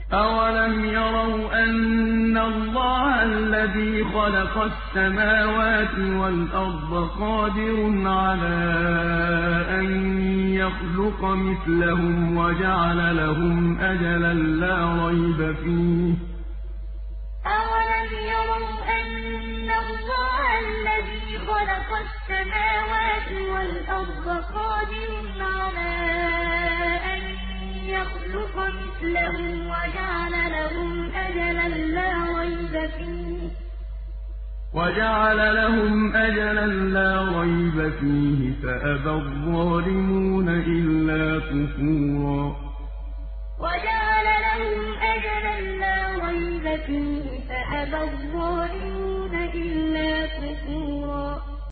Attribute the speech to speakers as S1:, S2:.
S1: أَوَلَمْ يَرَوْا أَنَّ اللَّهَ الَّذِي خَلَقَ السَّمَاوَاتِ وَالْأَرْضَ قَادِرٌ عَلَىٰ أَن يَخْلُقَ مِثْلَهُمْ وَجَعَلَ لَهُمْ أَجَلًا لَّا رَيْبَ فِيهِ ۚ
S2: أَوَلَمْ يَرَوْا أَنَّ اللَّهَ الَّذِي خَلَقَ السَّمَاوَاتِ وَالْأَرْضَ قَادِرٌ عَلَىٰ أَن يَخْلُقَ مِثْلَهُمْ وَجَعَلَ لَهُمْ أَجَلًا لَّا رَيْبَ فِيهِ فَأَبَى الظَّالِمُونَ إِلَّا كُفُورًا وَجَعَلَ لَهُمْ أَجَلًا لَّا رَيْبَ فِيهِ فَأَبَى الظَّالِمُونَ إِلَّا كُفُورًا